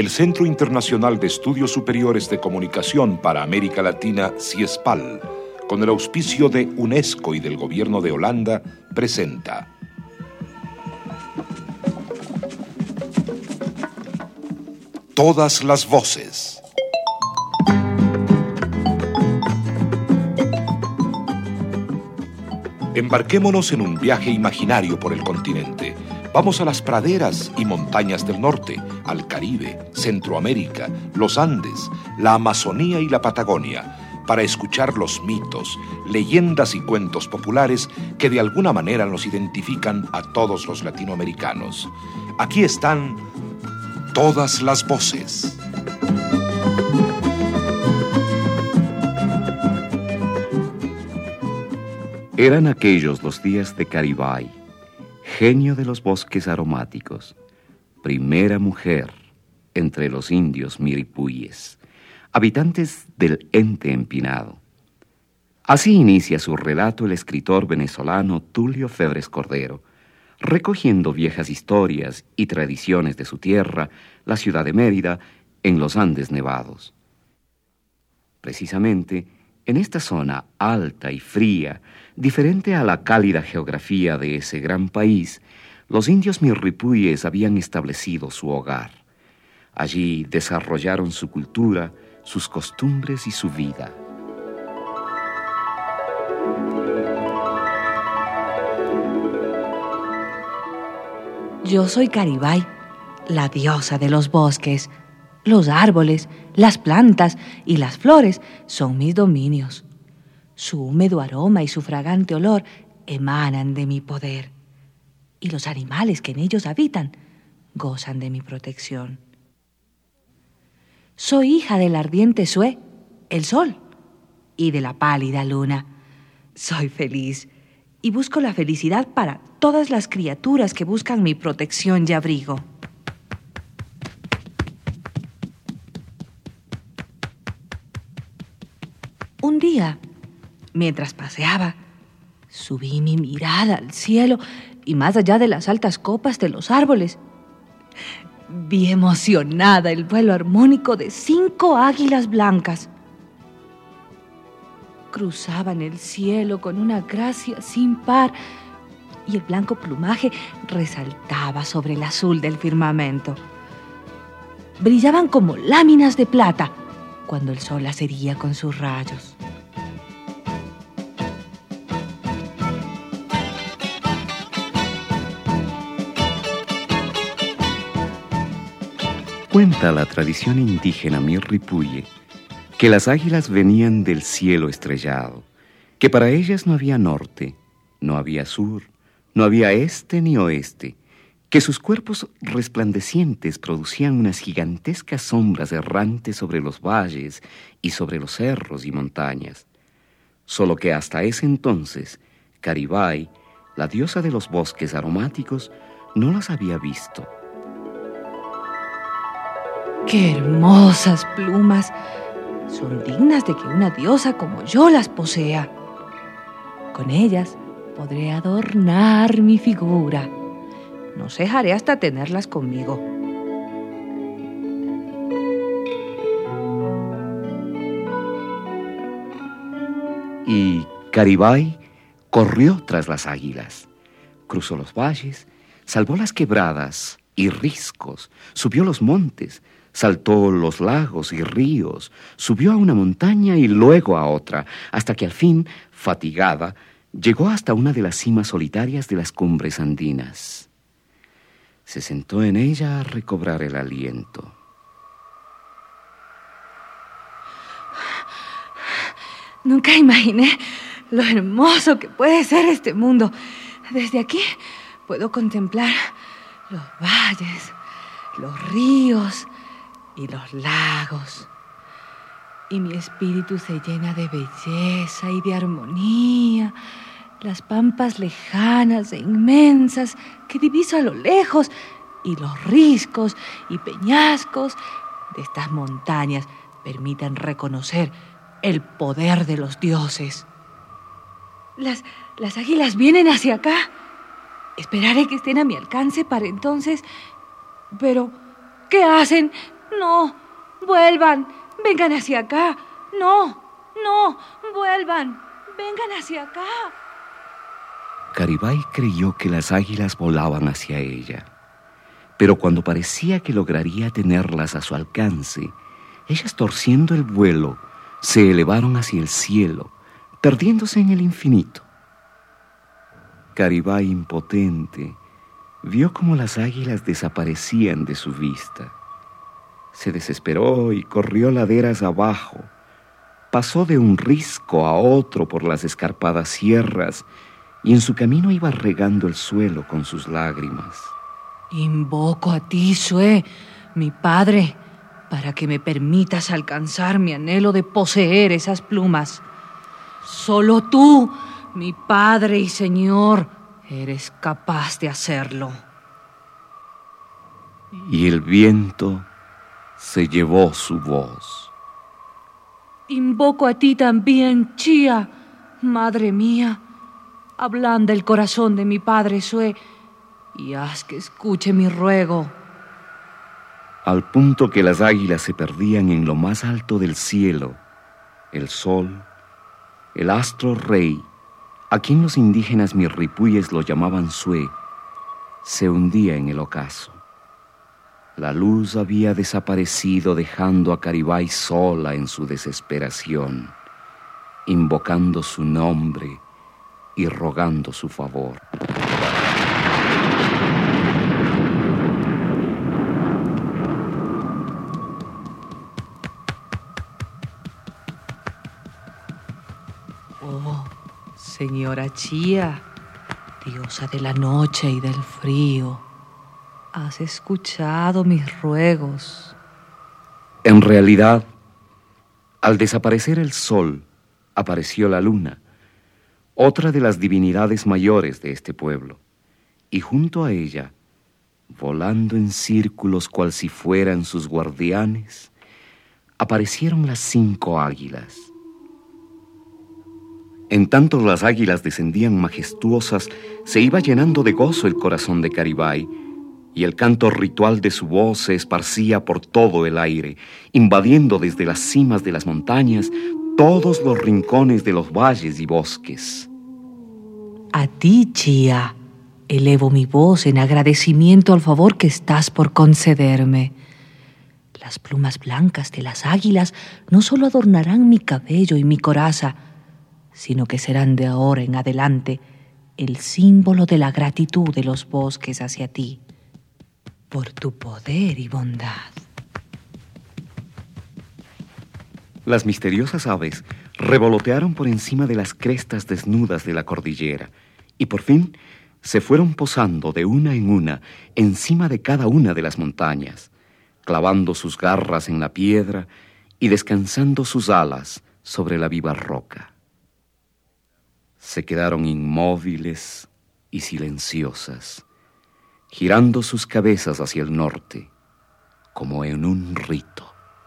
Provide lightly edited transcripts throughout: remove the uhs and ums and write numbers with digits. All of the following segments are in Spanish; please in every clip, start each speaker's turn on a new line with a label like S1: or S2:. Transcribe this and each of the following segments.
S1: El Centro Internacional de Estudios Superiores de Comunicación para América Latina, CIESPAL, con el auspicio de UNESCO y del Gobierno de Holanda, presenta Todas las voces. Embarquémonos en un viaje imaginario por el continente. Vamos a las praderas y montañas del norte, al Caribe, Centroamérica, los Andes, la Amazonía y la Patagonia, para escuchar los mitos, leyendas y cuentos populares que de alguna manera nos identifican a todos los latinoamericanos. Aquí están todas las voces.
S2: Eran aquellos los días de Caribay, genio de los bosques aromáticos, primera mujer entre los indios miripuyes, habitantes del Ente Empinado. Así inicia su relato el escritor venezolano Tulio Febres Cordero, recogiendo viejas historias y tradiciones de su tierra, la ciudad de Mérida, en los Andes nevados. Precisamente, en esta zona alta y fría, diferente a la cálida geografía de ese gran país, los indios mirripuyes habían establecido su hogar. Allí desarrollaron su cultura, sus costumbres y su vida.
S3: Yo soy Caribay, la diosa de los bosques. Los árboles, las plantas y las flores son mis dominios. Su húmedo aroma y su fragante olor emanan de mi poder. Y los animales que en ellos habitan gozan de mi protección. Soy hija del ardiente Sué, el sol, y de la pálida luna. Soy feliz y busco la felicidad para todas las criaturas que buscan mi protección y abrigo. Un día, mientras paseaba, subí mi mirada al cielo y más allá de las altas copas de los árboles. Vi emocionada el vuelo armónico de 5 águilas blancas. Cruzaban el cielo con una gracia sin par y el blanco plumaje resaltaba sobre el azul del firmamento. Brillaban como láminas de plata cuando el sol las hería con sus rayos.
S2: Cuenta la tradición indígena mirripuye que las águilas venían del cielo estrellado, que para ellas no había norte, no había sur, no había este ni oeste, que sus cuerpos resplandecientes producían unas gigantescas sombras errantes sobre los valles y sobre los cerros y montañas. Solo que hasta ese entonces, Caribay, la diosa de los bosques aromáticos, no las había visto.
S3: ¡Qué hermosas plumas! Son dignas de que una diosa como yo las posea. Con ellas podré adornar mi figura. No cejaré hasta tenerlas conmigo.
S2: Y Caribay corrió tras las águilas, cruzó los valles, salvó las quebradas y riscos, subió los montes, saltó los lagos y ríos, subió a una montaña y luego a otra, hasta que al fin, fatigada, llegó hasta una de las cimas solitarias de las cumbres andinas. Se sentó en ella a recobrar el aliento.
S3: Nunca imaginé lo hermoso que puede ser este mundo. Desde aquí puedo contemplar los valles, los ríos y los lagos. Y mi espíritu se llena de belleza y de armonía. Las pampas lejanas e inmensas que diviso a lo lejos y los riscos y peñascos de estas montañas permiten reconocer el poder de los dioses. Las águilas vienen hacia acá. Esperaré que estén a mi alcance para entonces. Pero, ¿qué hacen? no, vuelvan, vengan hacia acá. No, vuelvan, vengan hacia acá.
S2: Garibay creyó que las águilas volaban hacia ella, pero cuando parecía que lograría tenerlas a su alcance, ellas, torciendo el vuelo, se elevaron hacia el cielo, perdiéndose en el infinito. Garibay, impotente, vio cómo las águilas desaparecían de su vista. Se desesperó y corrió laderas abajo. Pasó de un risco a otro por las escarpadas sierras y en su camino iba regando el suelo con sus lágrimas.
S3: Invoco a ti, Xue, mi padre, para que me permitas alcanzar mi anhelo de poseer esas plumas. Solo tú, mi padre y señor, eres capaz de hacerlo.
S2: Y el viento se llevó su voz.
S3: Invoco a ti también, Chía, madre mía. Ablanda el corazón de mi padre Xue y haz que escuche mi ruego.
S2: Al punto que las águilas se perdían en lo más alto del cielo, el sol, el astro rey, a quien los indígenas mirripuyes lo llamaban Xue, se hundía en el ocaso. La luz había desaparecido, dejando a Garibay sola en su desesperación, invocando su nombre y rogando su favor.
S3: Oh, señora Chía, diosa de la noche y del frío, has escuchado mis ruegos.
S2: En realidad, al desaparecer el sol, apareció la luna, otra de las divinidades mayores de este pueblo, y junto a ella, volando en círculos cual si fueran sus guardianes, aparecieron las 5 águilas. En tanto las águilas descendían majestuosas, se iba llenando de gozo el corazón de Garibay, y el canto ritual de su voz se esparcía por todo el aire, invadiendo desde las cimas de las montañas todos los rincones de los valles y bosques.
S3: A ti, Chía, elevo mi voz en agradecimiento al favor que estás por concederme. Las plumas blancas de las águilas no solo adornarán mi cabello y mi coraza, sino que serán de ahora en adelante el símbolo de la gratitud de los bosques hacia ti, por tu poder y bondad.
S2: Las misteriosas aves revolotearon por encima de las crestas desnudas de la cordillera y por fin se fueron posando de una en una encima de cada una de las montañas, clavando sus garras en la piedra y descansando sus alas sobre la viva roca. Se quedaron inmóviles y silenciosas, girando sus cabezas hacia el norte, como en un rito.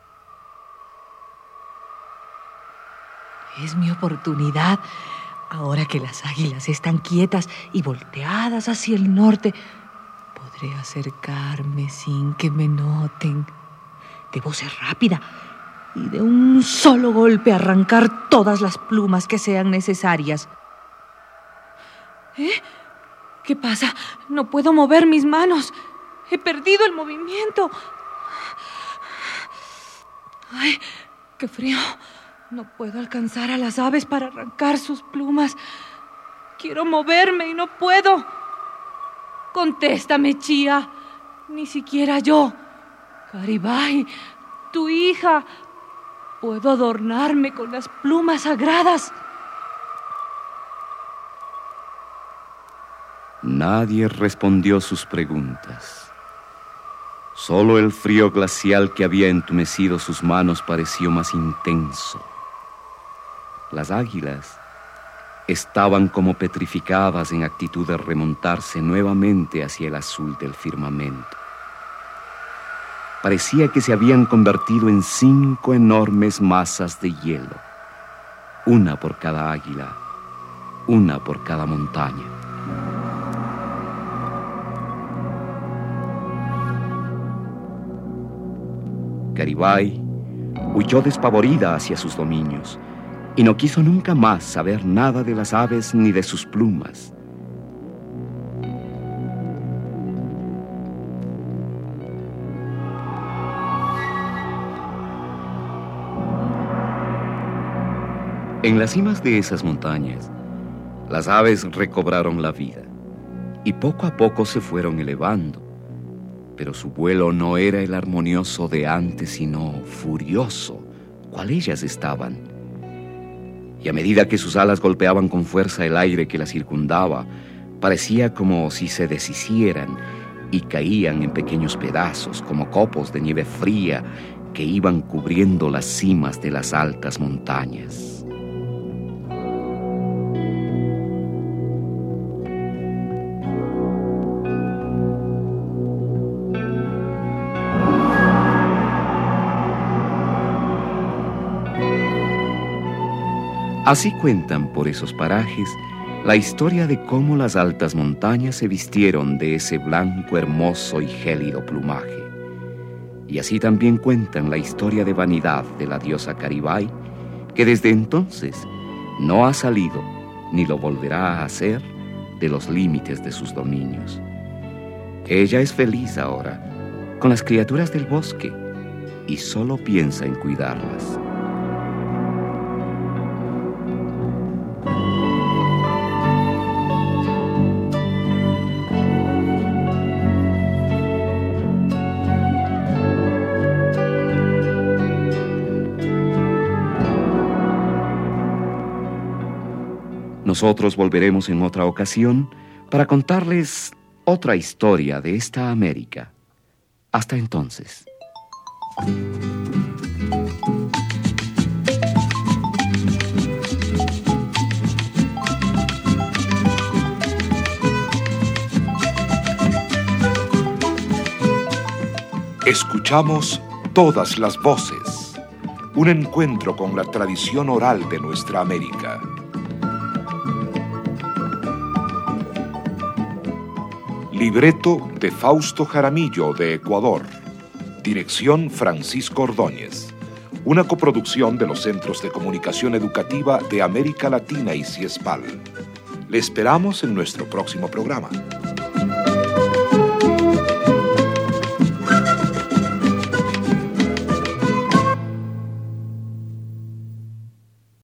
S3: Es mi oportunidad. Ahora que las águilas están quietas y volteadas hacia el norte, podré acercarme sin que me noten. Debo ser rápida y de un solo golpe arrancar todas las plumas que sean necesarias. ¿Qué pasa? No puedo mover mis manos. He perdido el movimiento. ¡Ay, qué frío! No puedo alcanzar a las aves para arrancar sus plumas. Quiero moverme y no puedo. Contéstame, Chía. Ni siquiera yo, Garibay, tu hija, puedo adornarme con las plumas sagradas.
S2: Nadie respondió sus preguntas. Solo el frío glacial que había entumecido sus manos pareció más intenso. Las águilas estaban como petrificadas en actitud de remontarse nuevamente hacia el azul del firmamento. Parecía que se habían convertido en 5 enormes masas de hielo, una por cada águila, una por cada montaña. Caribay huyó despavorida hacia sus dominios y no quiso nunca más saber nada de las aves ni de sus plumas. En las cimas de esas montañas, las aves recobraron la vida y poco a poco se fueron elevando, pero su vuelo no era el armonioso de antes, sino furioso, cual ellas estaban. Y a medida que sus alas golpeaban con fuerza el aire que las circundaba, parecía como si se deshicieran y caían en pequeños pedazos, como copos de nieve fría que iban cubriendo las cimas de las altas montañas. Así cuentan por esos parajes la historia de cómo las altas montañas se vistieron de ese blanco, hermoso y gélido plumaje. Y así también cuentan la historia de vanidad de la diosa Caribay, que desde entonces no ha salido ni lo volverá a hacer de los límites de sus dominios. Ella es feliz ahora con las criaturas del bosque y solo piensa en cuidarlas. Nosotros volveremos en otra ocasión para contarles otra historia de esta América. Hasta entonces.
S1: Escuchamos Todas las Voces, un encuentro con la tradición oral de nuestra América. Libreto de Fausto Jaramillo, de Ecuador. Dirección Francisco Ordóñez. Una coproducción de los Centros de Comunicación Educativa de América Latina y CIESPAL. Le esperamos en nuestro próximo programa.